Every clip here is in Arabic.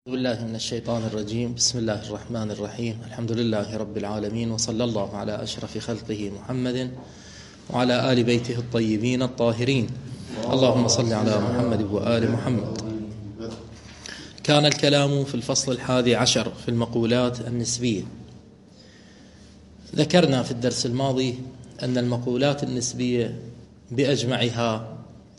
بالله من الشيطان الرجيم. بسم الله الرحمن الرحيم. الحمد لله رب العالمين، وصلى الله على أشرف خلقه محمد وعلى آل بيته الطيبين الطاهرين. اللهم صل على محمد وآل محمد. كان الكلام في الفصل 11 في المقولات النسبية. ذكرنا في الدرس الماضي أن المقولات النسبية بأجمعها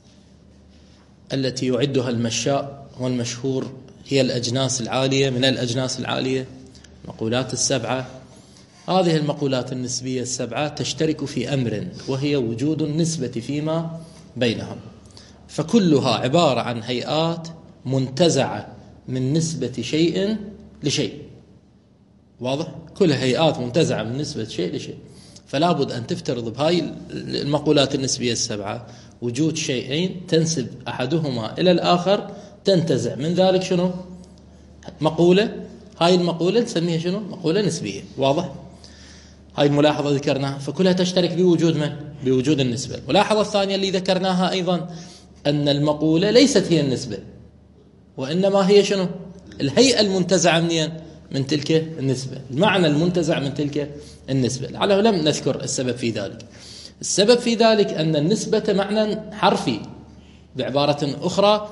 التي يعدها المشاء والمشهور هي الأجناس العالية من الأجناس العالية، المقولات السبعة. هذه المقولات النسبية السبعة تشترك في أمر، وهي وجود النسبة فيما بينهم، فكلها عبارة عن هيئات منتزعة من نسبة شيء لشيء. واضح؟ كلها هيئات منتزعة من نسبة شيء لشيء، فلا بد أن تفترض بهاي المقولات النسبية السبعة وجود شيئين تنسب أحدهما إلى الآخر، تنتزع من ذلك شنو؟ مقولة. هاي المقولة نسميها شنو؟ مقولة نسبية. واضح؟ هاي الملاحظة ذكرناها، فكلها تشترك بوجود من؟ بوجود النسبة. الملاحظة الثانية اللي ذكرناها أيضا أن المقولة ليست هي النسبة، وإنما هي شنو؟ الهيئة المنتزعة من تلك النسبة، المعنى المنتزع من تلك النسبة. لعله لم نذكر السبب في ذلك. السبب في ذلك أن النسبة معنى حرفي، بعبارة أخرى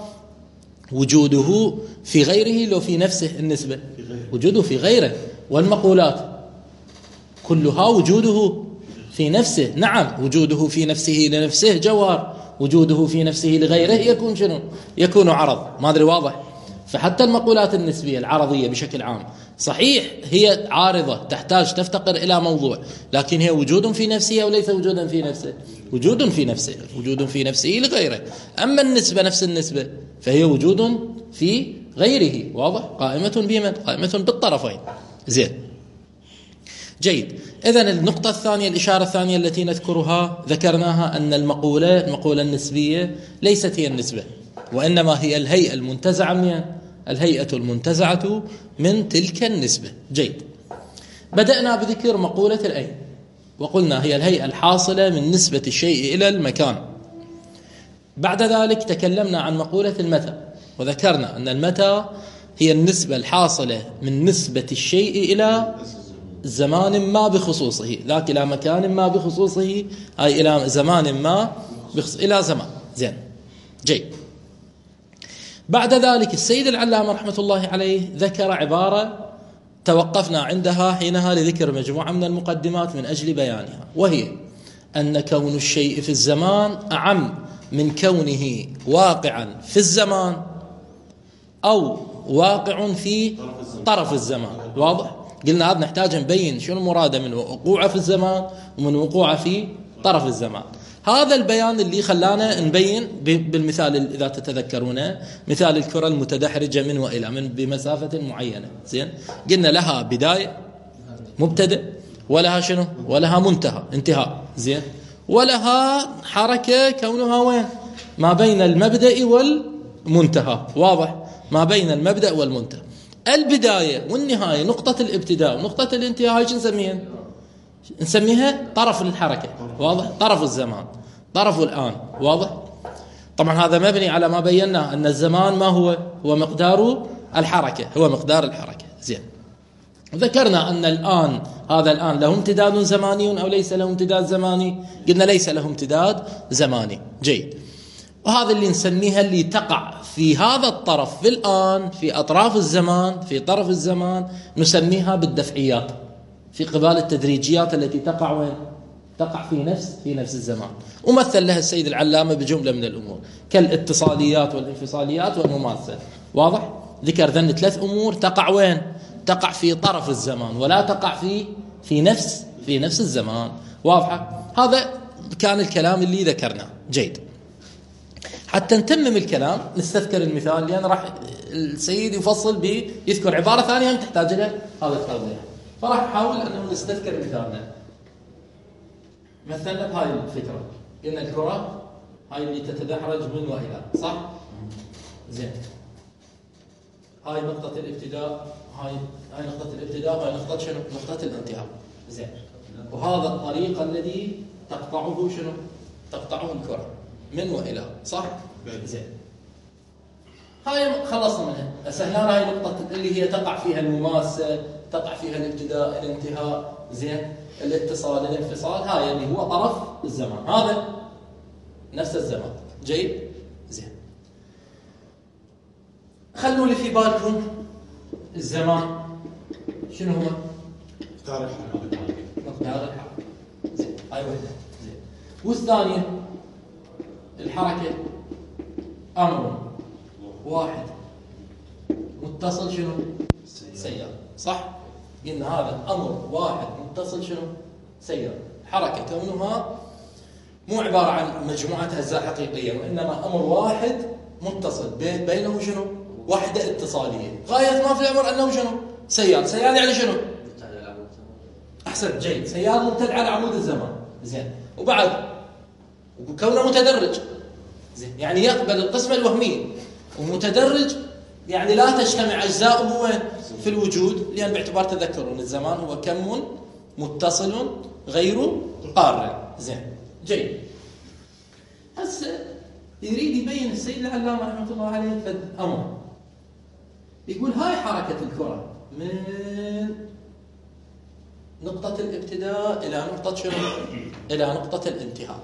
وجوده في غيره لو في نفسه النسبة، وجوده في غيره. والمقولات كلها وجوده في نفسه. نعم، وجوده في نفسه لنفسه جوهر، وجوده في نفسه لغيره يكون شنو؟ يكون عرض. ما أدري واضح؟ فحتى المقولات النسبية العرضية بشكل عام صحيح هي عارضة، تحتاج تفتقر إلى موضوع، لكن هي وجود في نفسها وليس وجودا في نفسه. وجود في نفسه، وجود في نفسه لغيره. أما النسبة نفس النسبة فهي وجود في غيره. واضح؟ قائمة بمن؟ قائمة بالطرفين. زين، جيد. إذن النقطة الثانية، الإشارة الثانية التي نذكرها، ذكرناها أن المقولة النسبية ليست هي النسبة، وإنما هي الهيئة المنتزعة الهيئة المنتزعة من تلك النسبة. جيد. بدأنا بذكر مقولة الأين، وقلنا هي الهيئة الحاصلة من نسبة الشيء إلى المكان. بعد ذلك تكلمنا عن مقولة المتى، وذكرنا أن المتى هي النسبة الحاصلة من نسبة الشيء إلى زمان ما بخصوصه، ذاك إلى مكان ما بخصوصه، أي إلى زمان ما إلى زمان. زين، جيد. بعد ذلك السيد العلامة رحمة الله عليه ذكر عبارة توقفنا عندها حينها لذكر مجموعة من المقدمات من أجل بيانها، وهي أن كون الشيء في الزمان أعم من كونه واقعا في الزمان أو واقع في طرف الزمان. واضح؟ قلنا هذا نحتاج نبين شنو المراد من وقوعه في الزمان ومن وقوعه في طرف الزمان. هذا البيان اللي خلانا نبين بالمثال، إذا تتذكرونه، مثال الكرة المتدحرجة من وإلى، من بمسافة معينة. زين، قلنا لها بداية مبتدأ، ولها شنو؟ ولها منتهى انتهاء. زين، ولها حركة كونها وين؟ ما بين المبدأ والمنتهى. واضح؟ ما بين المبدأ والمنتهى. البداية والنهاية، نقطة الابتداء ونقطة الانتهاء، ايش نسميها؟ نسميها طرف الحركة. واضح؟ طرف الزمان، طرف الآن. واضح؟ طبعا هذا مبني على ما بينا أن الزمان ما هو مقدار الحركة، هو مقدار الحركة. زين، ذكرنا أن الآن، هذا الآن له امتداد زماني أو ليس له امتداد زماني؟ قلنا ليس له امتداد زماني. جيد. وهذا اللي نسميها اللي تقع في هذا الطرف في الآن، في أطراف الزمان، في طرف الزمان، نسميها بالدفعيات، في قبال التدريجيات التي تقع وين؟ تقع في نفس الزمان. ومثل لها السيد العلامة بجملة من الأمور كالاتصاليات والانفصاليات والمماثلة. واضح؟ ذكر ذن 3 أمور تقع وين؟ تقع في طرف الزمان، ولا تقع في نفس الزمان. واضحة؟ هذا كان الكلام اللي ذكرناه. جيد. حتى نتمم الكلام نستذكر المثال، لأن راح السيد يفصل يذكر عبارة ثانية تحتاج لها هذا التوضيح، فراح نحاول أنه نستذكر مثالنا. مثلنا بهاي الفكرة، قلنا الكرة هاي اللي تتدحرج من وإلى، صح؟ زين، هاي نقطة الابتداء، هاي نقطة الابتداء، وهاي نقطة شنو؟ نقطة الانتهاء. زين، وهذا الطريق الذي تقطعه شنو؟ تقطعه الكرة من وإلى، صح؟ زين. هاي خلصنا منها. هسه هنا هاي نقطة اللي هي تقع فيها المماسة، تقع فيها الابتداء، الانتهاء، زين، الاتصال، الانفصال، هاي اللي هو طرف الزمان، هذا نفس الزمان. جيد؟ زين. خلوا لي في بالكم الزمان شنو هو؟ مقدار الحركة. مقدار الحركة. زين، هاي وحدة. زين. والثانية الحركة أمر واحد متصل شنو؟ سيارة. صح؟ قلنا هذا أمر واحد متصل شنو؟ سيارة. حركة كونها مو عبارة عن مجموعة أجزاء حقيقية، وإنما أمر واحد متصل بينه شنو؟ وحدة اتصالية. غاية ما في الأمر أنه شنو؟ سيار. سيار يعني شنو؟ أحسن، جيد. سيار ممتد على عمود الزمان. زين. وبعد وكونه متدرج. زين، يعني يقبل القسمة الوهمية. ومتدرج يعني لا تجتمع أجزاؤه في الوجود، لأن باعتبار تذكرون الزمان هو كم متصل غير قارن. زين، جيد. هسه يريد يبين السيد العلامة رحمة الله عليه فد أمر. يقول هاي حركة الكرة من نقطة الابتداء إلى نقطة شنو؟ إلى نقطة الانتهاء.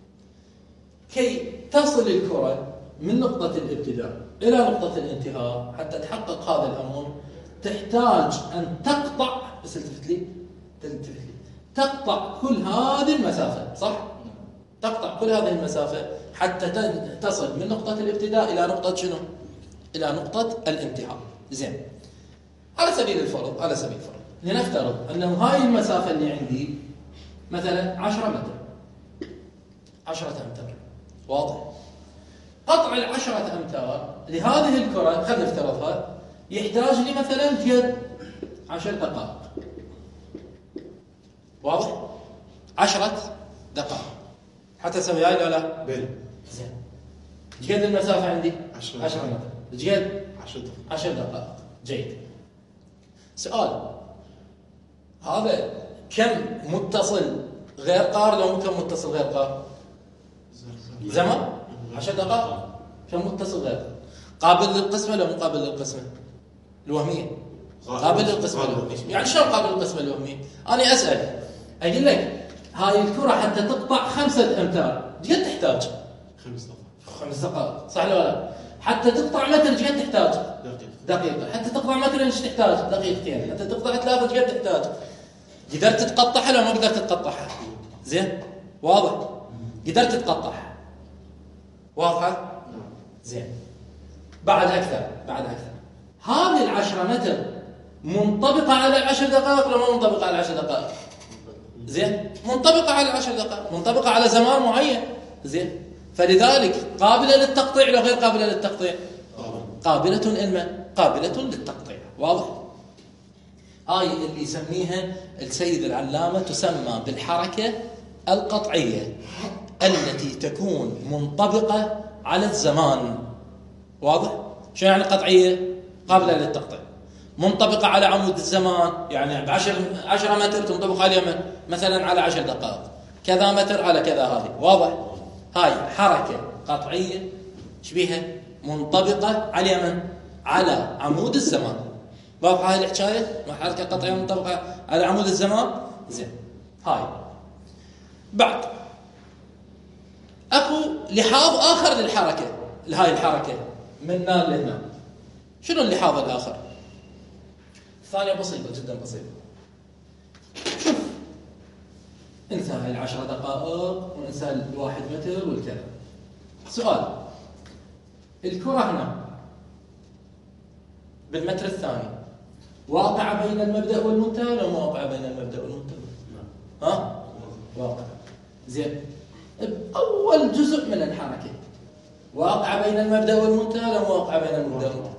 كي تصل الكرة من نقطة الابتداء إلى نقطة الانتهاء حتى تحقق هذا الأمر، تحتاج أن تقطع، بس التفت لي، تقطع كل هذه المسافة. صح؟ تقطع كل هذه المسافة حتى تصل من نقطة الابتداء إلى نقطة شنو؟ إلى نقطة الانتهاء. زين. على سبيل الفرض، لنفترض أنه هاي المسافة اللي عندي مثلا 10 متر، 10 أمتار. واضح؟ قطع 10 أمتار لهذه الكرة، خلينا نفترضها، يحتاج لي مثلا قد 10 دقائق. واضح؟ 10 دقائق حتى اسوي هاي لا بين. زين. قد المسافة عندي 10 متر. قد 10 دقائق. جيد. سؤال، هذا كم متصل غير قار لو كم متصل غير قار؟ زمن 10 دقائق. كم متصل غير قابل للقسمة لو مو قابل للقسمة الوهمية؟ قابل للقسمة الوهمية. يعني شلون قابل للقسمة الوهمية؟ أنا أسأل، أقول لك هاي الكرة حتى تقطع 5 أمتار قد تحتاج؟ 5 دقائق. صح ولا لا؟ حتى تقطع متر قد تحتاج؟ دقيقة. حتى تقطع متر ايش تحتاج؟ دقيقتين. حتى تقطع 3 قد تحتاج؟ قدرت تقطعها لو ما قدرت تقطعها؟ زين؟ واضح؟ قدرت تقطعها. واضحة؟ زين. بعد أكثر. هذه 10 متر منطبقة على 10 دقائق ولا ما منطبقة على 10 دقائق؟ زين؟ منطبقة على 10 دقائق، منطبقة على زمان معين. زين؟ فلذلك قابلة للتقطيع لو غير قابلة للتقطيع؟ قابلة للتقطيع. واضح؟ هاي اللي يسميها السيد العلامة تسمى بالحركة القطعية التي تكون منطبقة على الزمان. واضح؟ شو يعني قطعية؟ قابلة للتقطيع. منطبقة على عمود الزمان، يعني 10 متر تنطبق على مثلا على 10 دقائق، كذا متر على كذا. هذه واضح؟ هاي حركة قطعية شبيها منطبقة على من؟ على عمود الزمان. واضحة هاي الحكاية؟ حركة قطعية منطبقة على عمود الزمان. زين. هاي بعد اكو لحاظ اخر للحركة، لهاي الحركة من هنا لهنا. شنو اللحاظ الاخر؟ ثانية بسيطة جدا بسيطة. شوف، انسى هاي 10 دقائق وانسى 1 متر والكلام. سؤال، الكرة هنا بالمتر الثاني واقعة بين المبدأ والمنتهى ولا ما واقعة بين المبدأ والمنتهى؟ ها؟ واقعة. زين. أول جزء من الحركة واقعة بين المبدأ والمنتهى ولا ما واقعة بين المبدأ والمنتهى؟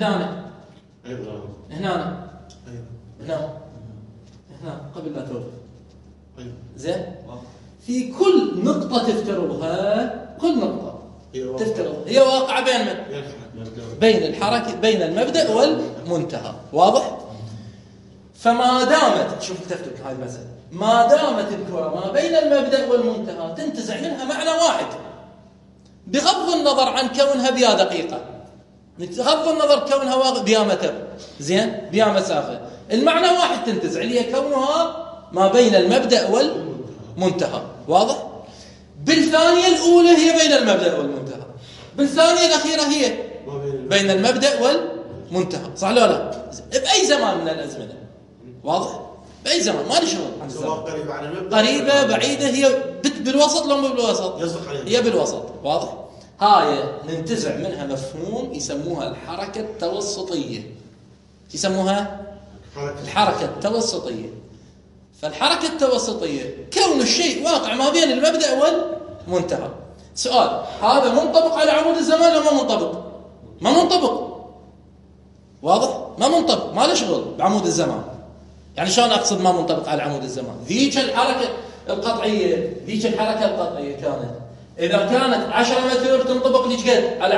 هنا قبل لا توقف. زين. في كل نقطة تفترضها، كل نقطة تفترض هي واقعة بين من؟ بين الحركة، بين المبدأ والمنتهى. واضح؟ فما دامت، شوف التفتت هاي المسألة، ما دامت الكرة ما بين المبدأ والمنتهى تنتزع منها معنى واحد بغض النظر عن كونها بيا دقيقة. بغض النظر كونها بها متر، زين، بها مسافة، المعنى واحد تنتزع، اللي هي كونها ما بين المبدأ والمنتهى. واضح؟ بالثانية الأولى هي بين المبدأ والمنتهى، بالثانية الأخيرة هي بين المبدأ والمنتهى، صح ولا لا؟ بأي زمان من الأزمنة. واضح؟ بأي زمان، ما لي شغل. قريبة بعيدة، هي بالوسط لو مو بالوسط، هي بالوسط. واضح؟ هاي ننتزع منها مفهوم يسموها الحركة التوسطية. يسموها الحركة التوسطية. فالحركة التوسطية كون الشيء واقع ما بين المبدأ والمنتهى. سؤال: هذا منطبق على عمود الزمان ولا ما منطبق؟ ما منطبق. واضح؟ ما منطبق، ما له شغل بعمود الزمان. يعني شلون أقصد ما منطبق على عمود الزمان؟ ذيك الحركة القطعية، ذيك الحركة القطعية كانت إذا كانت 10 متر تنطبق ليش قد؟ على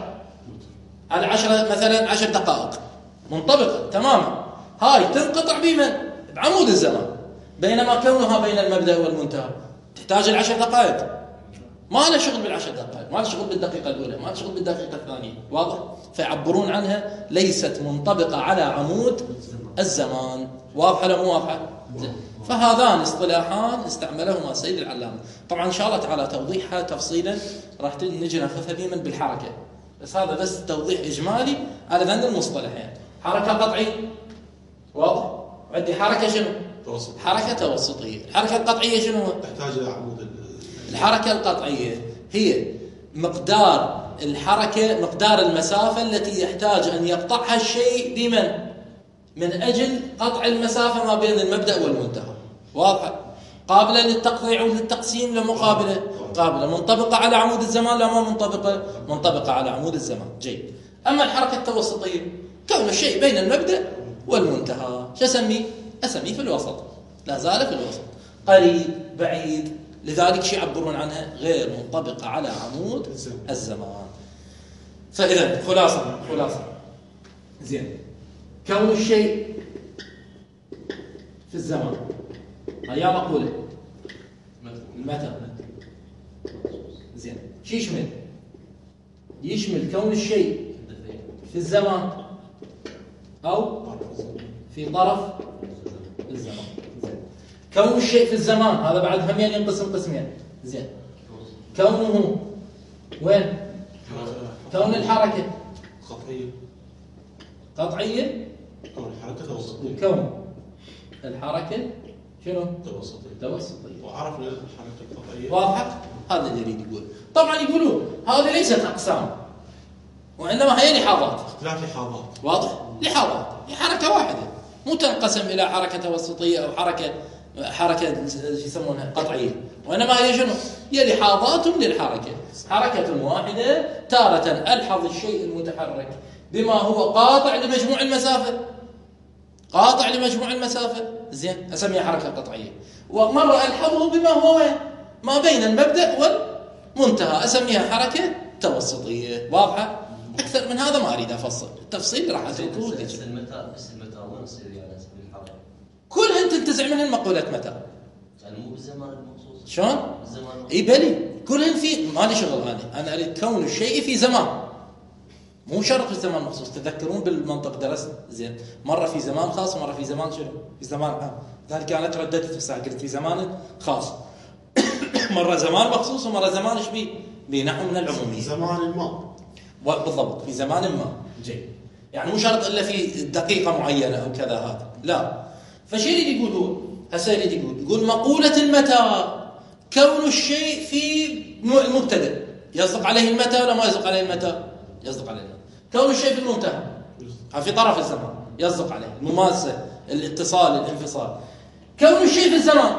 10 مثلا 10 دقائق، منطبقة تماما. هاي تنقطع بمن؟ بعمود الزمان. بينما كونها بين المبدأ والمنتهى تحتاج 10 دقائق، ما له شغل بال10 دقائق، ما له شغل بالدقيقة الأولى، ما له شغل بالدقيقة الثانية. واضح؟ فيعبرون عنها ليست منطبقة على عمود الزمان. واضحة ولا مو واضحة؟ فهذان اصطلاحان استعملهما سيد العلامة. طبعا إن شاء الله تعالى توضيحها تفصيلا راح نجي ناخذها ديما بالحركة، بس هذا بس توضيح إجمالي على ذن المصطلحين. حركة قطعية، واضح؟ عندي حركة شنو؟ حركة توسطية. الحركة القطعية شنو؟ تحتاج إلى عمود. الحركة القطعية هي مقدار الحركة، مقدار المسافة التي يحتاج أن يقطعها الشيء لمن؟ من أجل قطع المسافة ما بين المبدأ والمنتهى. واضحة؟ قابلة للتقطيع وللتقسيم لمقابلة؟ قابلة. منطبقة على عمود الزمان لا ما منطبقة؟ منطبقة على عمود الزمان. جيد. أما الحركة التوسطية كون الشيء بين المبدأ والمنتهى، شو أسميه؟ أسميه في الوسط، لا زال في الوسط، قريب بعيد، لذلك شيء يعبرون عنها غير منطبقة على عمود الزمان. فإذا خلاصة زين، كون الشيء في الزمان هيا مقولة متى. زين، شو يشمل؟ يشمل كون الشيء في الزمان أو في طرف الزمان. زين، كون الشيء في الزمان هذا بعد همين ينقسم قسمين. زين، كونه وين؟ كون الحركة قطعية، كون الحركة توسطية، وكون الحركة شنو؟ توسطية. وعرفنا الحركة القطعية. واضح؟ هذا اللي يريد يقول. طبعا يقولون هذه ليست أقسام، وإنما هي لحاظات. اختلاف لحاظات. واضح؟ لحاظات، هي حركة واحدة، مو تنقسم إلى حركة توسطية أو حركة يسمونها قطعية، وإنما هي شنو؟ هي لحاظات للحركة. حركة واحدة تارة ألحظ الشيء المتحرك بما هو قاطع لمجموع المسافة، زين، أسميها حركة قطعية. ومرة ألحظه بما هو وين؟ ما بين المبدأ والمنتهى، أسميها حركة توسطية. واضحة؟ أكثر من هذا ما أريد أفصل، التفصيل راح أتركه لك. بس المتى وين يصير على سبيل الحركة؟ كلهن تنتزع منهن مقولة متى. يعني مو بالزمان المخصوص. شلون؟ اي بلي، كلهن في، ما لي شغل. انا اريد كون الشيء في زمان، مو شرط في زمان مخصوص. تذكرون بالمنطق درست زين، مره في زمان خاص ومره في زمان شنو؟ في زمان عام. ذلك انا ترددت في الساعه، قلت في زمان خاص مره زمان مخصوص ومره زمان ايش بيه نحو من العموميه. زمان ما بالضبط، في زمان ما. جيد، يعني مو شرط الا في دقيقه معينه او كذا، هذا لا. فشي يريد يقول هو هسه يقول مقولة المتى كون الشيء في المبتدأ، يصدق عليه المتى ولا ما يصدق عليه المتى؟ يصدق عليه المتى. كون الشيء في المنتهى في طرف الزمان يصدق عليه المماسة، الاتصال، الانفصال. كون الشيء في الزمان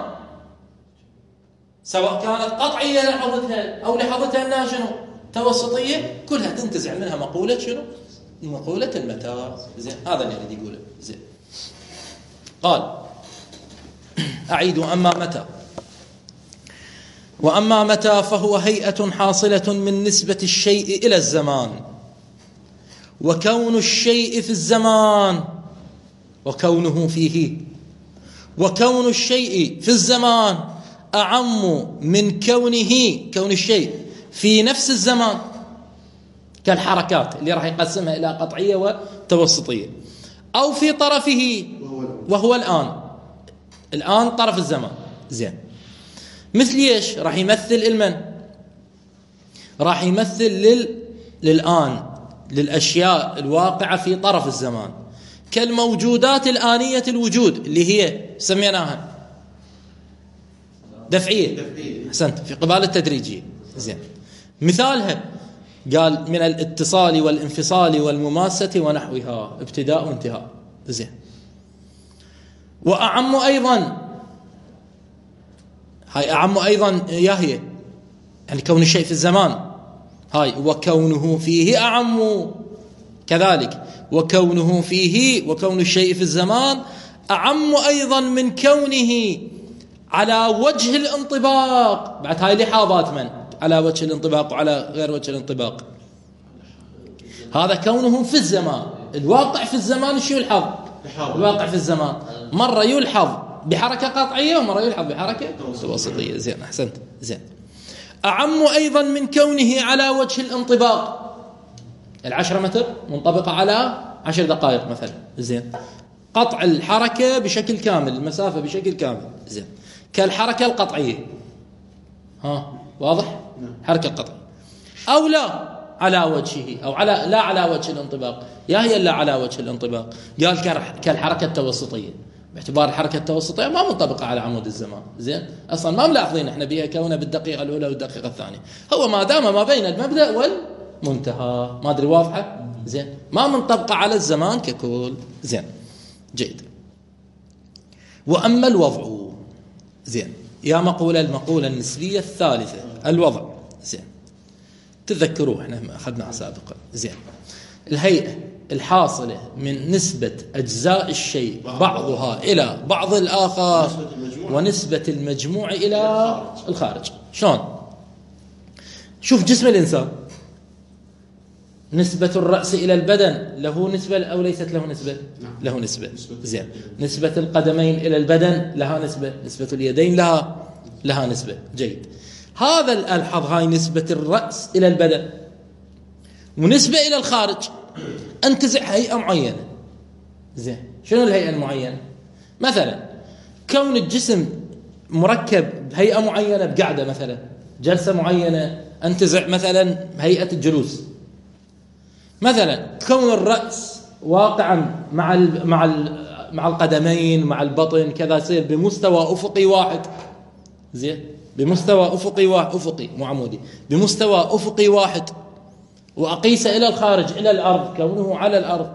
سواء كانت قطعية لحظتها أو لحظتها أنها شنو؟ توسطية، كلها تنتزع منها مقولة شنو؟ مقولة المتى. زين، هذا اللي يريد يقوله. زين، قال أعيد: وأما متى فهو هيئة حاصلة من نسبة الشيء إلى الزمان، وكون الشيء في الزمان وكونه فيه، وكون الشيء في الزمان أعم من كون الشيء في نفس الزمان كالحركات اللي راح يقسمها إلى قطعية وتوسطية، أو في طرفه وهو الآن طرف الزمان. زين، مثل ايش؟ راح يمثل المن، راح يمثل للآن، للأشياء الواقعة في طرف الزمان، كالموجودات الآنية الوجود اللي هي سميناها دفعية. أحسنت، في قبال التدريجية. زين، مثالها قال من الاتصال والانفصال والمماسة ونحوها، ابتداء وانتهاء. زين، وأعم أيضا، هاي أعم أيضا هي يعني كون الشيء في الزمان، هاي وكونه فيه أعم كذلك، وكونه فيه، وكون الشيء في الزمان أعم أيضا من كونه على وجه الانطباق. بعد هاي لحاظات من على وجه الانطباق وعلى غير وجه الانطباق. هذا كونه في الزمان، الواقع في الزمان شو يلحظ؟ الواقع في الزمان مرة يلحظ بحركة قطعية ومرة يلحظ بحركة وسطية. زين، أحسنت. زين، أعم أيضا من كونه على وجه الانطباق. 10 متر منطبقة على 10 دقائق مثلا. زين، قطع الحركة بشكل كامل، المسافة بشكل كامل. زين، كالحركة القطعية. واضح؟ حركة قطعية. أو لا على وجهه، أو لا على وجه الانطباق. هي لا على وجه الانطباق، قال كالحركة التوسطية، باعتبار الحركة التوسطية ما منطبقة على عمود الزمان. زين، أصلا ما ملاحظين احنا بها كونها بالدقيقة الأولى والدقيقة الثانية، هو ما دام ما بين المبدأ والمنتهى. ما أدري واضحة؟ زين، ما منطبقة على الزمان ككل. زين، جيد. وأما الوضع، زين، المقولة النسبية الثالثة، الوضع. زين، تذكروه احنا أخذناه سابقا. زين، الهيئة الحاصلة من نسبة أجزاء الشيء بعضها إلى بعض الآخر ونسبة المجموع إلى الخارج. شلون؟ شوف جسم الإنسان، نسبة الرأس إلى البدن له نسبة أو ليست له نسبة؟ له نسبة. زين، نسبة القدمين إلى البدن لها نسبة، نسبة اليدين لها نسبة. جيد، هذا الألحظ هاي نسبة الرأس إلى البدن، ونسبة إلى الخارج. انتزع هيئة معينة. زين، شنو الهيئة المعينة؟ مثلا كون الجسم مركب بهيئة معينة، بقعدة مثلا، جلسة معينة، انتزع مثلا هيئة الجلوس. مثلا كون الرأس واقعا مع القدمين مع البطن كذا، يصير بمستوى أفقي واحد. زين، بمستوى أفقي مو عمودي، بمستوى أفقي واحد، وأقيس إلى الخارج إلى الأرض، كونه على الأرض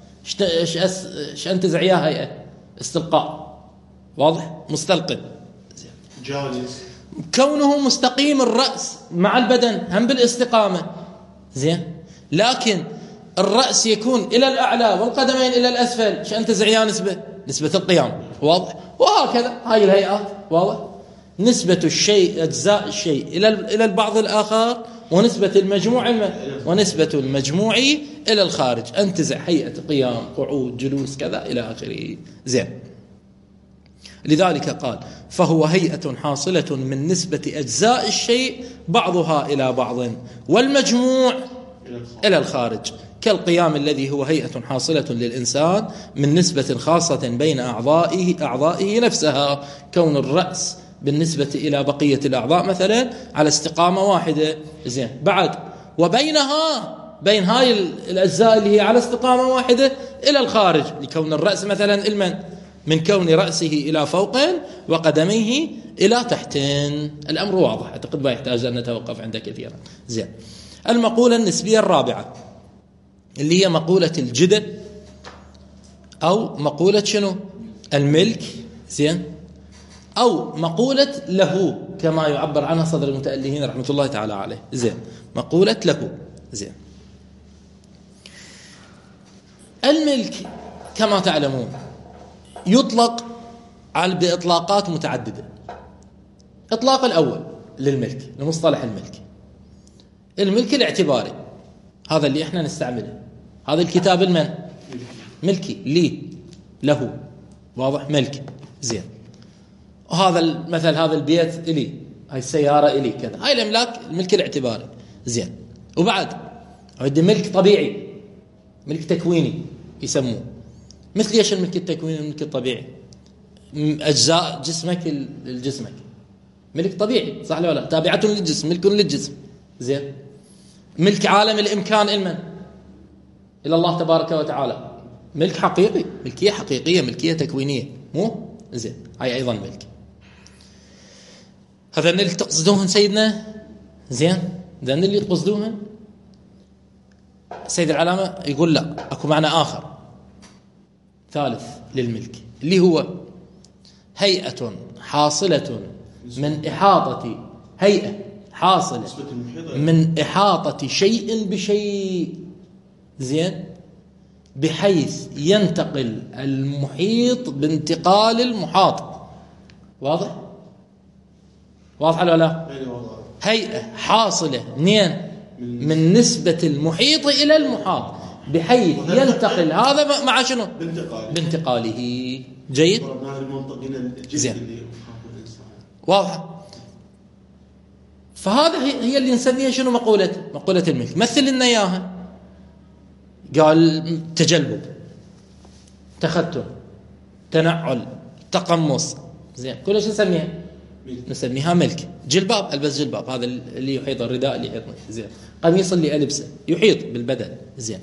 ايش انتزع اياها؟ هيئة استلقاء. واضح؟ مستلقٍ. جالس. كونه مستقيم الرأس مع البدن هم بالاستقامة. زين، لكن الرأس يكون إلى الأعلى والقدمين إلى الأسفل، ايش انتزع اياها؟ نسبة القيام. واضح؟ وهكذا هاي الهيئات. واضح؟ نسبة الشيء، أجزاء الشيء إلى البعض الآخر، ونسبة المجموع إلى الخارج. انتزع هيئة قيام، قعود، جلوس، كذا إلى آخره. زين، لذلك قال فهو هيئة حاصلة من نسبة أجزاء الشيء بعضها إلى بعض والمجموع إلى الخارج، كالقيام الذي هو هيئة حاصلة للإنسان من نسبة خاصة بين أعضائه نفسها، كون الرأس بالنسبة إلى بقية الأعضاء مثلا على استقامة واحدة. زين، بعد وبينها، بين هاي الأجزاء اللي هي على استقامة واحدة إلى الخارج، لكون الرأس مثلا من كون رأسه إلى فوق وقدميه إلى تحتين. الأمر واضح، أعتقد ما يحتاج أن نتوقف عنده كثيرا. زين، المقولة النسبية الرابعة اللي هي مقولة الجدل، أو مقولة شنو؟ الملك. زين، أو مقولة له كما يعبر عنها صدر المتألهين رحمة الله تعالى عليه. زين، مقولة له. زين، الملك كما تعلمون يطلق بإطلاقات متعددة. إطلاق الأول للملك، لمصطلح الملك الاعتباري، هذا اللي احنا نستعمله. هذا الكتاب المن ملكي، لي، له. واضح؟ ملك. زين، وهذا مثل هذا البيت إلي، هاي السيارة إلي، كذا. هاي الأملاك الملك الاعتباري. زين، وبعد عندي ملك طبيعي، ملك تكويني يسموه. مثل ايش الملك التكويني والملك الطبيعي؟ اجزاء جسمك الجسمك ملك طبيعي، صح ولا لا؟ تابعة للجسم، ملك للجسم. زين. ملك عالم الامكان المن الى الله تبارك وتعالى، ملك حقيقي، ملكيه حقيقيه، ملكيه تكوينيه، مو زين. هاي ايضا ملك. هذا اللي تقصدوهن سيدنا. زين. ذن اللي تقصدوهن. سيد العلامة يقول لا، اكو معنى اخر ثالث للملك، اللي هو هيئة حاصلة من إحاطة، هيئة حاصلة من إحاطة شيء بشيء. زين. بحيث ينتقل المحيط بانتقال المحاط. واضح؟ واضح ولا لا؟ هيئة حاصلة من نسبة المحيط إلى المحاط، بحيث ينتقل هذا مع شنو؟ بانتقاله. جيد. زين. واضح. فهذا هي اللي نسميها شنو؟ مقولة الملك. مثل لنا اياها. قال تجلب، تختم، تنعل، تقمص. زين. كل شيء نسميها نسميها ملك. جلباب، البس جلباب، هذا اللي يحيط الرداء اللي يحيطني. زين. قميص اللي البسه يحيط بالبدن. زين.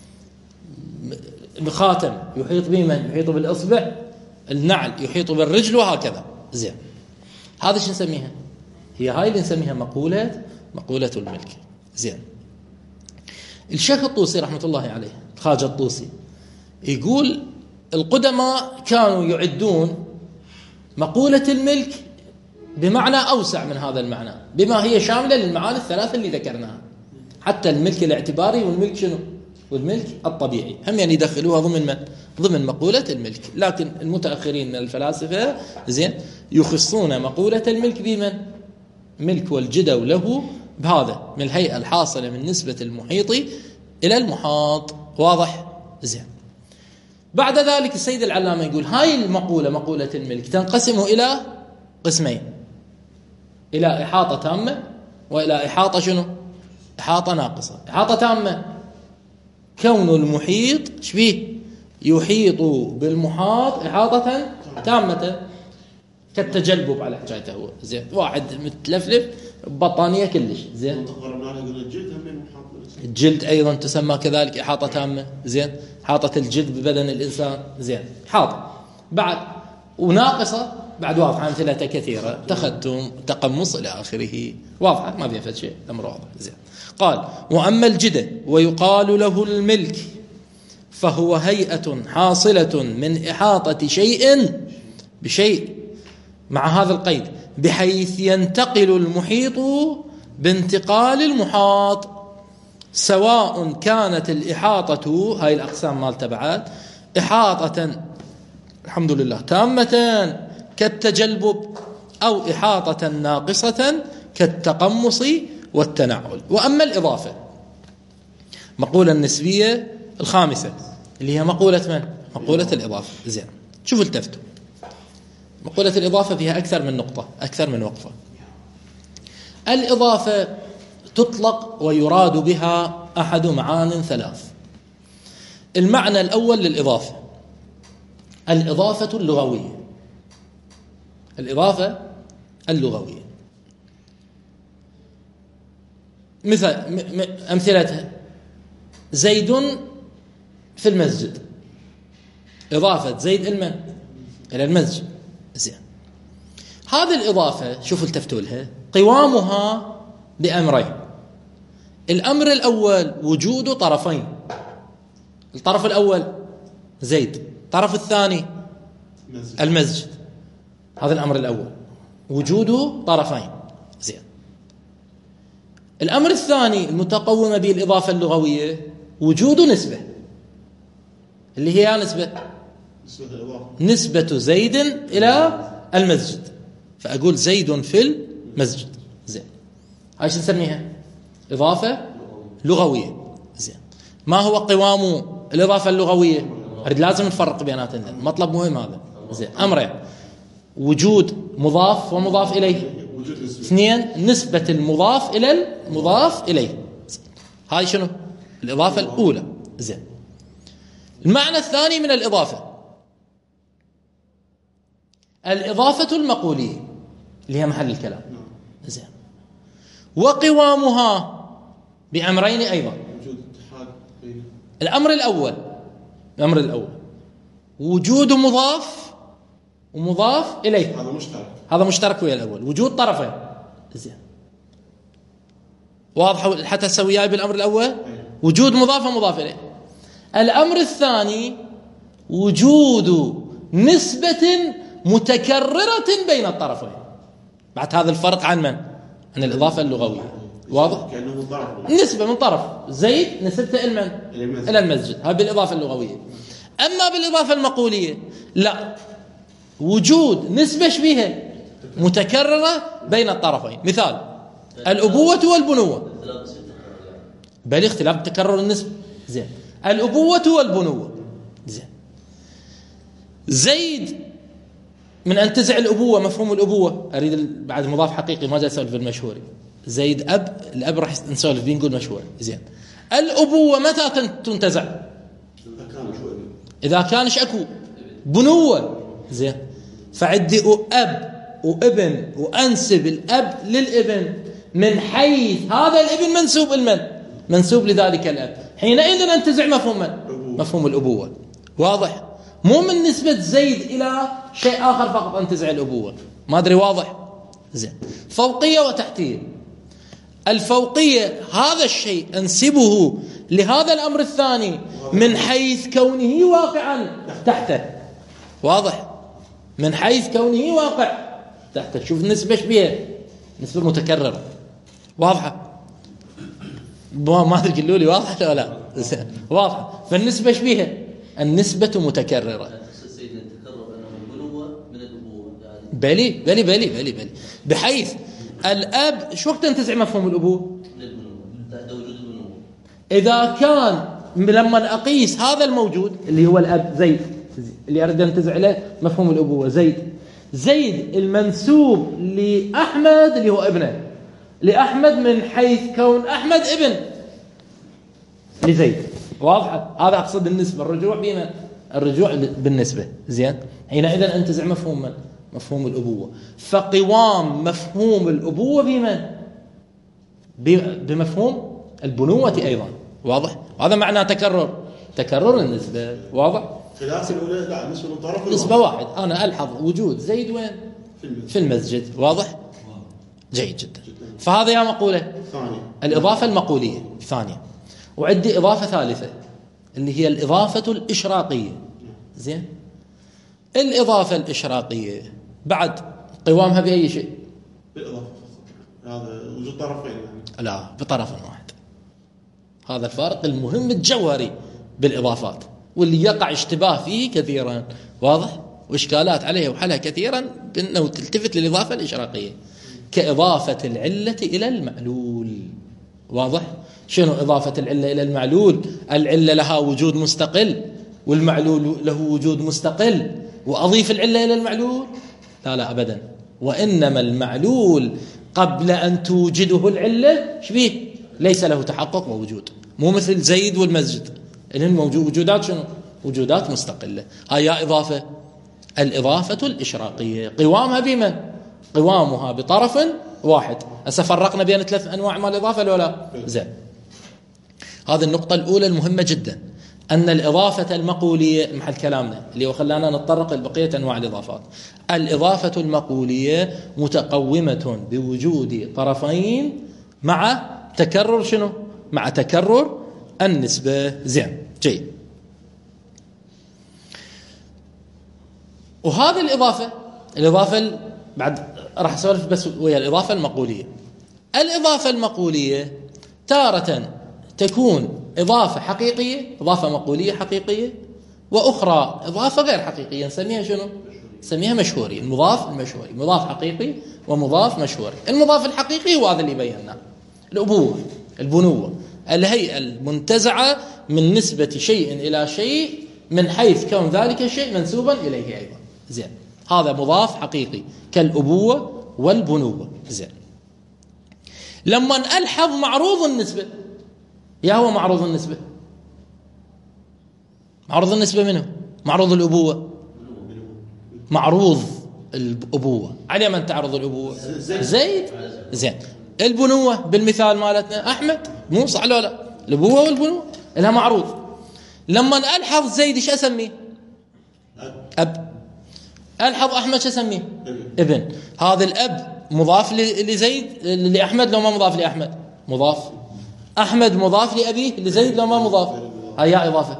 بخاتم يحيط بمن؟ يحيط بالاصبع. النعل يحيط بالرجل، وهكذا. زين. هذا شو نسميها؟ هي هاي اللي نسميها مقولة الملك. زين. الشيخ الطوسي رحمة الله عليه، الخواجة الطوسي، يقول القدماء كانوا يعدون مقولة الملك بمعنى أوسع من هذا المعنى، بما هي شاملة للمعاني الثلاثة اللي ذكرناها، حتى الملك الاعتباري والملك شنو؟ والملك الطبيعي، هم يعني يدخلوها ضمن مقولة الملك. لكن المتأخرين من الفلاسفة زين يخصون مقولة الملك بمن؟ ملك والجدة له بهذا، من الهيئة الحاصلة من نسبة المحيط إلى المحاط. واضح؟ زين. بعد ذلك السيد العلامة يقول هاي المقولة، مقولة الملك، تنقسم إلى قسمين: إلى إحاطة تامة، وإلى إحاطة شنو؟ إحاطة ناقصة. إحاطة تامة كون المحيط شبيه يحيط بالمحاط إحاطة تامة، كالتجلبب على حكايته هو. زين. واحد متلفلف بطانية كلش. زين. الجلد أيضا تسمى كذلك إحاطة تامة. زين. إحاطة الجلد ببدن الإنسان. زين. إحاطة. بعد وناقصة بعد واضحة، أمثلة كثيرة: تختم، تقمص، إلى آخره. واضحة، ما فيها شيء، أمر واضح. زين. قال: وأما الجدة ويقال له الملك فهو هيئة حاصلة من إحاطة شيء بشيء، مع هذا القيد: بحيث ينتقل المحيط بانتقال المحاط، سواء كانت الإحاطة، هاي الأقسام مال تبعات، إحاطة الحمد لله تامة كالتجلبب، أو إحاطة ناقصة كالتقمص والتنعل. وأما الإضافة، مقولة النسبية الخامسة، اللي هي مقولة من؟ مقولة الإضافة. زين. شوفوا التفتوا. مقولة الإضافة فيها أكثر من نقطة، أكثر من وقفة. الإضافة تطلق ويراد بها أحد معان ثلاث. المعنى الأول للإضافة الإضافة اللغوية. الإضافة اللغوية مثل أمثلتها: زيد في المسجد. إضافة زيد إلى المسجد. زين. هذه الإضافة شوفوا التفتوا لها، قوامها بأمرين: الأمر الأول وجود طرفين، الطرف الأول زيد، الطرف الثاني المسجد. هذا الأمر الأول، وجود طرفين. زين. الأمر الثاني المتقوم به الإضافة اللغوية وجود نسبة، اللي هي نسبة زيد إلى المسجد، فأقول زيد في المسجد. زين. هاي شو نسميها؟ إضافة لغوية. زين. ما هو قوام الإضافة اللغوية؟ لازم نفرق بيناتنا، مطلب مهم هذا. زين. أمرين: وجود مضاف ومضاف إليه. اثنين: نسبة المضاف إلى المضاف إليه. هاي شنو؟ الإضافة الأولى. زين. المعنى الثاني من الإضافة الإضافة المقولية اللي هي محل الكلام. زين. وقوامها بأمرين أيضا. الأمر الأول وجود مضاف ومضاف إليه، هذا مشترك ويا الأول، وجود طرفين. زين. واضح حتى سوياي بالأمر الأول؟ وجود مضاف ومضاف إليه. الأمر الثاني وجود نسبة متكررة بين الطرفين. بعد هذا الفرق عن من؟ عن الإضافة اللغوية. واضح؟ نسبة من طرف زيد نسبته إلى المسجد، هذا بالإضافة اللغوية. أما بالإضافة المقولية لا، وجود نسبة شبيهة متكررة بين الطرفين. مثال الأبوة والبنوة، بل اختلاف تكرر النسبة. زين. الأبوة والبنوة. زين. زيد من أن تزع الأبوة، مفهوم الأبوة أريد بعد مضاف حقيقي، ما جاء أسولف بالمشهوري. زيد الأب راح نسولف بيه نقول مشهور. زين. الأبوة متى تنتزع؟ إذا كان أكو بنوة. زين. فعندي أب وابن وأنسب الأب للابن من حيث هذا الابن منسوب المن منسوب لذلك الأب، حينئذ أنتزع مفهوم من؟ مفهوم الأبوة. واضح؟ مو من نسبة زيد إلى شيء آخر فقط أنتزع الأبوة. ما أدري واضح؟ زين. فوقية وتحتية. الفوقية هذا الشيء أنسبه لهذا الأمر الثاني من حيث كونه واقعا تحته. واضح؟ من حيث كونه واقع تحته. شوف النسبة شبيها نسبة متكررة. واضحة؟ ما أدري قلوا لي واضحة ولا لا؟ واضحة. فالنسبة شبيها النسبة متكررة. بلي بحيث الأب شو وقت تنتزع مفهوم الأبوة؟ إذا كان لما أقيس هذا الموجود اللي هو الأب زيد اللي أريد أن تنتزع له مفهوم الأبوة زيد المنسوب لأحمد اللي هو ابنه لأحمد من حيث كون أحمد ابن لزيد. واضح؟ هذا أقصد النسبة، الرجوع بالنسبة. زين. حينئذ أنتزع مفهوم من؟ مفهوم الأبوة. فقوام مفهوم الأبوة بمن؟ بمفهوم البنوة أيضا. واضح؟ هذا معنى تكرر النسبة. واضح؟ خلاف الأولى لا، نسبة من طرف نسبة واحد. أنا ألحظ وجود زيد وين؟ في المسجد. واضح؟ جيد جدا. فهذا يا مقولة الإضافة المقولية ثانية. وعندي إضافة ثالثة اللي هي الإضافة الإشراقية. زين. الإضافة الإشراقية بعد قوامها بأي شيء؟ بالإضافة. هذا وجود طرفين يعني. لا، بطرف واحد. هذا الفارق المهم الجوهري بالإضافات واللي يقع اشتباه فيه كثيرا. واضح؟ وإشكالات عليه وحلها كثيرا بأنه تلتفت للإضافة الإشراقية كإضافة العلة إلى المعلول. واضح؟ شنو إضافة العلة إلى المعلول؟ العلة لها وجود مستقل والمعلول له وجود مستقل وأضيف العلة إلى المعلول؟ لا أبدا. وإنما المعلول قبل أن توجده العلة شبيه ليس له تحقق ووجود، مو مثل زيد والمسجد إنهم وجودات شنو؟ وجودات مستقلة. هاي إضافة الإضافة الإشراقية. قوامها بمن؟ قوامها بطرف واحد. فرقنا بين 3 أنواع من الإضافة ولا؟ زين. هذه النقطة الأولى المهمة جدا، أن الإضافة المقولية محل كلامنا اللي وخلانا نتطرق لبقية أنواع الإضافات. الإضافة المقولية متقومة بوجود طرفين مع تكرر شنو؟ مع تكرر النسبة. زين. جيد. وهذه الإضافة بعد راح أسولف بس ويا الإضافة المقولية. الإضافة المقولية تارة تكون إضافة حقيقية، إضافة مقولية حقيقية، وأخرى إضافة غير حقيقية نسميها شنو؟ نسميها مشهوري. المضاف المشهوري، مضاف حقيقي ومضاف مشهوري. المضاف الحقيقي هو هذا اللي بيناه، الأبوة البنوة، الهيئة المنتزعة من نسبة شيء إلى شيء من حيث كون ذلك الشيء منسوبا إليه أيضا. زين. هذا مضاف حقيقي كالأبوة والبنوة. زين. لما ألحظ معروض النسبة يا هو معروض النسبة؟ معروض النسبة منه؟ معروض الأبوة؟ معروض الأبوة على من تعرض الأبوة؟ زيد. زين، البنوة بالمثال مالتنا أحمد، مو صح ولا لا؟ الأبوة والبنوة لها معروض. لما ألحظ زيد ايش أسميه؟ أب. ألحظ أحمد ايش أسميه؟ ابن. هذا الأب مضاف لزيد لأحمد لو ما مضاف لأحمد؟ مضاف. أحمد مضاف لأبيه لزيد لو ما مضاف؟ هيا إضافة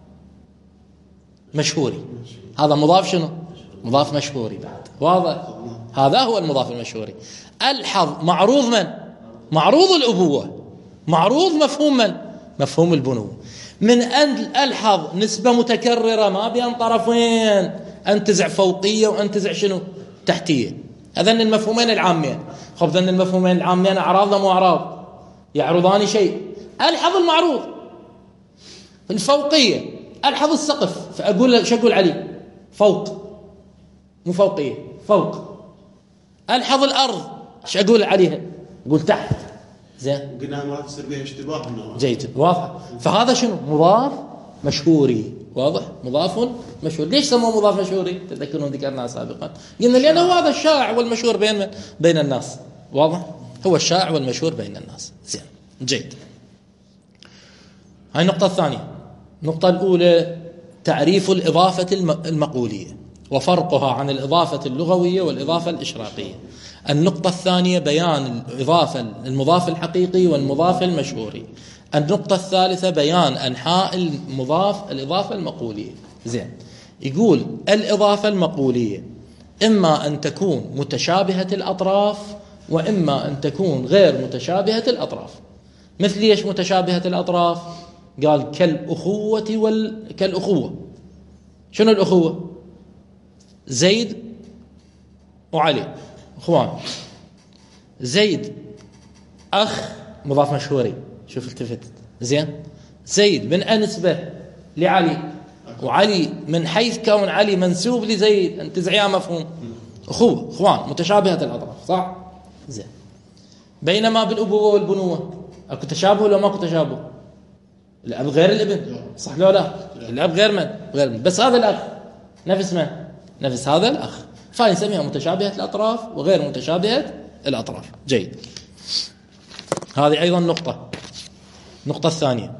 مشهوري. هذا مضاف شنو؟ مضاف مشهوري بعد. واضح؟ هذا هو المضاف المشهوري. ألحظ معروض من؟ معروض الأبوة. معروض مفهوم من؟ مفهوم البنوة. من أن ألحظ نسبة متكررة ما بين طرفين، أنتزع فوقية وأنتزع شنو؟ تحتية. هذين المفهومين العامين. خب ذن المفهومين العامين أعراض مو أعراض؟ يعرضان شيء. ألحظ المعروض الفوقية، ألحظ السقف، فأقول شو أقول عليه؟ فوق، مو فوقية، فوق. ألحظ الأرض، شو أقول عليها؟ أقول تحت. زين، قلنا ما تصير بها اشتباه. جيد، واضح. فهذا شنو؟ مضاف مشهوري. واضح؟ مضاف مشهور. ليش سموه مضاف مشهوري؟ تذكرون ذكرناها سابقا، قلنا لأنه هذا الشائع والمشهور بين الناس. واضح؟ هو الشائع والمشهور بين الناس. زين، جيد. هاي النقطة الثانية. النقطة الأولى تعريف الإضافة المقولية وفرقها عن الإضافة اللغوية والإضافة الإشراقية. النقطة الثانية بيان الإضافة المضاف الحقيقي والمضاف المشهوري. النقطة الثالثة بيان أنحاء الإضافة المقولية. زين، يقول الإضافة المقولية إما أن تكون متشابهة الأطراف وإما أن تكون غير متشابهة الأطراف. مثل ايش متشابهة الأطراف؟ قال كالأخوة كالأخوة. شنو الأخوة؟ زيد وعلي اخوان. زيد اخ مضاف مشهوري. شوف التفت. زين، زيد من نسبة لعلي، وعلي من حيث كون علي منسوب لزيد، انتزعيها مفهوم اخوة، اخوان متشابهة الأطراف. صح؟ زين. بينما بالأبوة والبنوة اكو تشابه ولا ماكو تشابه؟ الأب غير الابن، صح لو لا؟ الأب غير من؟ غير من. بس هذا الأخ نفس من؟ نفس هذا الأخ. فنسميها متشابهة الأطراف وغير متشابهة الأطراف. جيد. هذه أيضا نقطة. النقطة الثانية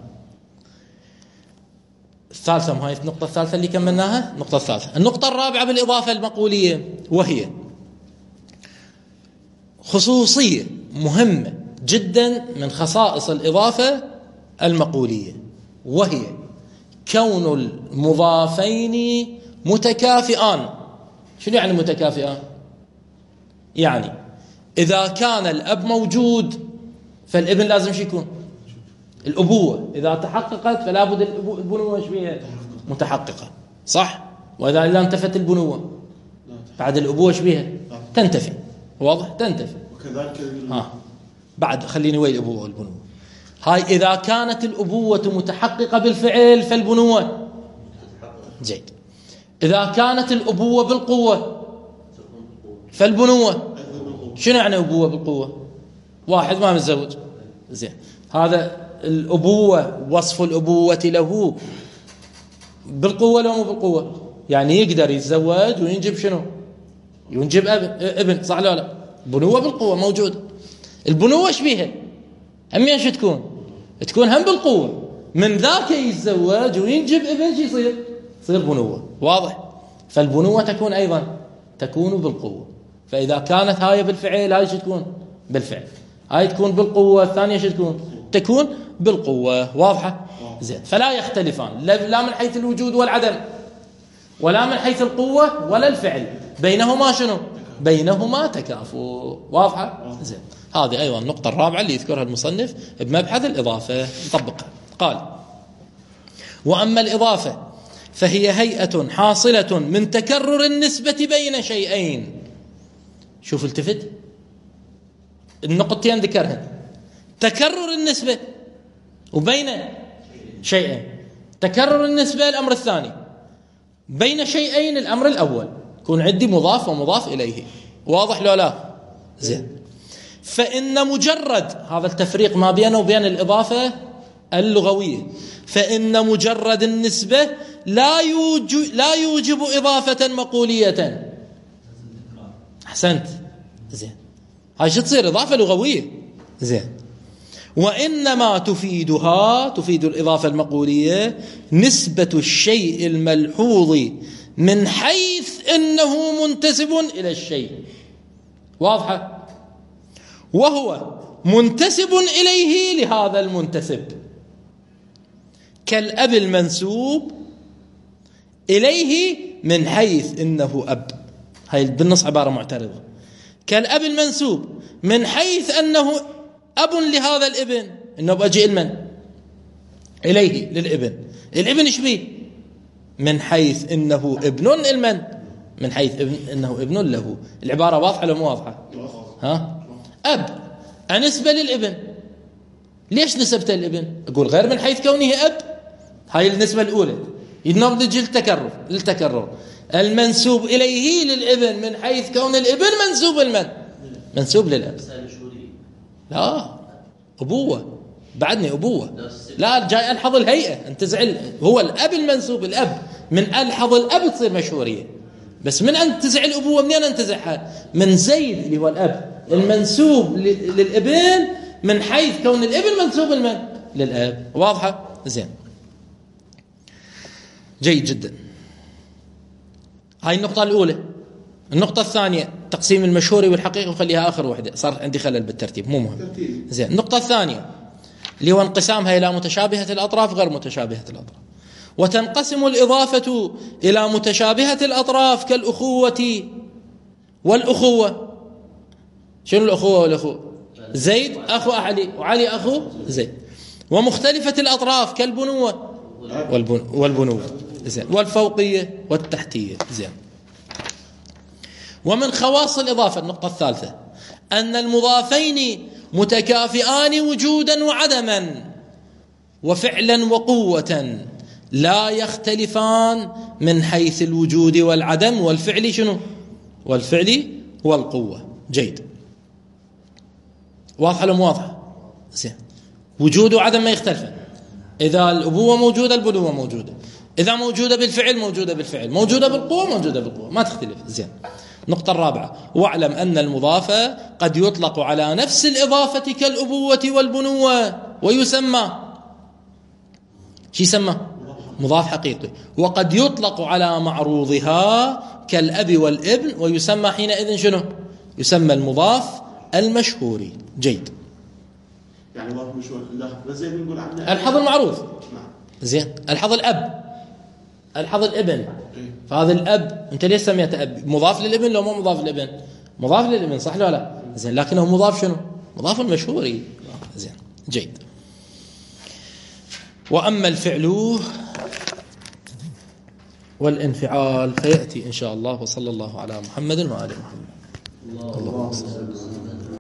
الثالثة، هاي النقطة الثالثة اللي كملناها. النقطة الثالثة. النقطة الرابعة بالإضافة المقولية، وهي خصوصية مهمة جدا من خصائص الإضافة المقولية، وهي كون المضافين متكافئان. شنو يعني متكافئان؟ يعني إذا كان الأب موجود فالابن لازم شو يكون؟ الأبوة إذا تحققت فلا بد البنوة شبيها متحققة. صح؟ وإذا إلا انتفت البنوة بعد الأبوة شبيها تنتفي. واضح؟ تنتفي. وكذلك بعد خليني وين الأبوة والبنوة. هاي إذا كانت الأبوة متحققة بالفعل فالبنوة. جيد. إذا كانت الأبوة بالقوة فالبنوة. شنو يعني أبوة بالقوة؟ واحد ما متزوج. زين، هذا الأبوة وصف الأبوة له بالقوة لو مو بالقوة؟ يعني يقدر يتزوج وينجب شنو؟ ينجب ابن. صح لو لا؟ بنوة بالقوة موجودة. البنوة ايش بيها؟ همين شو تكون هم بالقوة. من ذاك يتزوج وينجب ابن شو يصير بنوة. واضح؟ فالبنوة تكون أيضا تكون بالقوة. فإذا كانت هاي بالفعل هاي شو تكون؟ بالفعل. هاي تكون بالقوة، الثانية شو تكون بالقوة. واضحة؟ زين. فلا يختلفان لا من حيث الوجود والعدم ولا من حيث القوة ولا الفعل. بينهما شنو؟ بينهما تكافؤ. واضحة؟ زين. هذه أيضا النقطة الرابعة اللي يذكرها المصنف بمبحث الإضافة. نطبقها. قال: وأما الإضافة فهي هيئة حاصلة من تكرر النسبة بين شيئين. شوف التفت النقطتين ذكرهن: تكرر النسبة وبين شيئين. تكرر النسبة الأمر الثاني، بين شيئين الأمر الأول. يكون عندي مضاف ومضاف إليه. واضح لو لا؟ زين. فإن مجرد هذا التفريق ما بينه وبين الإضافة اللغوية، فإن مجرد النسبة لا يوجب إضافة مقولية. أحسنت، زين، هاي شو تصير؟ إضافة لغوية، زين. وإنما تفيد الإضافة المقولية نسبة الشيء الملحوظ من حيث إنه منتسب إلى الشيء، واضحة؟ وهو منتسب إليه لهذا المنتسب، كالأب المنسوب إليه من حيث إنه أب. هاي بالنص عبارة معترضة. كالأب المنسوب من حيث أنه أب لهذا الابن، إنه بأجي المن إليه للابن. الابن إيش بيه؟ من حيث إنه ابن المن، من حيث إنه ابن له. العبارة واضحة ولا مو واضحة؟ ها؟ أب نسبة للابن. ليش نسبته للابن؟ أقول غير من حيث كونه أب، هاي النسبة الأولى. ينضج للتكرر. المنسوب إليه للابن من حيث كون الابن منسوب المن، منسوب للأب. لا، أبوة، بعدني أبوة. لا، جاي ألحظ الهيئة، أنت زعل. هو الأب المنسوب، الأب من ألحظ الأب تصير مشهورية. بس من أن تزع الأبوة، منين أنتزعها؟ من زيد اللي هو الأب المنسوب للابن من حيث كون الابن منسوب المن للأب. واضحة؟ زين، جيد جدا. هاي النقطة الأولى. النقطة الثانية تقسيم المشهور والحقيقي، وخليها آخر واحدة، صار عندي خلل بالترتيب، مو مهم. زين، النقطة الثانية اللي هو انقسامها إلى متشابهة الأطراف غير متشابهة الأطراف. وتنقسم الإضافة إلى متشابهة الأطراف كالأخوة والأخوة. شنو الأخوة والأخوة؟ زيد أخو علي، وعلي أخو زيد. ومختلفة الأطراف كالبنوة والبنوة، زين، والفوقية والتحتية، زين. ومن خواص الإضافة النقطة الثالثة أن المضافين متكافئان وجودا وعدما وفعلا وقوة، لا يختلفان من حيث الوجود والعدم والفعل. شنو؟ والفعل والقوة. جيد، واضحة ولا مو واضحة؟ زين، وجود وعدم ما يختلفان. إذا الأبوة موجودة البنوة موجودة، إذا موجودة بالفعل موجودة بالفعل، موجودة بالقوة موجودة بالقوة، ما تختلف. زين. النقطة الرابعة واعلم أن المضاف قد يطلق على نفس الإضافة كالأبوة والبنوة ويسمى شو يسمى؟ مضاف حقيقي. وقد يطلق على معروضها كالأب والابن ويسمى حينئذ شنو؟ يسمى المضاف المشهوري. جيد، يعني مضاف مشهور. لا زي بنقول عنه الحظ المعروف. نعم. زين، الحظ الأب، الحظ الابن. فهذا الأب أنت ليش سميته أب؟ مضاف للابن لو مو مضاف للابن؟ مضاف للابن، صح ولا لا؟ زين، لكنه مضاف شنو؟ مضاف المشهوري. زين، جيد. وأما الفعل والانفعال فيأتي إن شاء الله. وصلى الله على محمد وآل محمد. اللهم صل.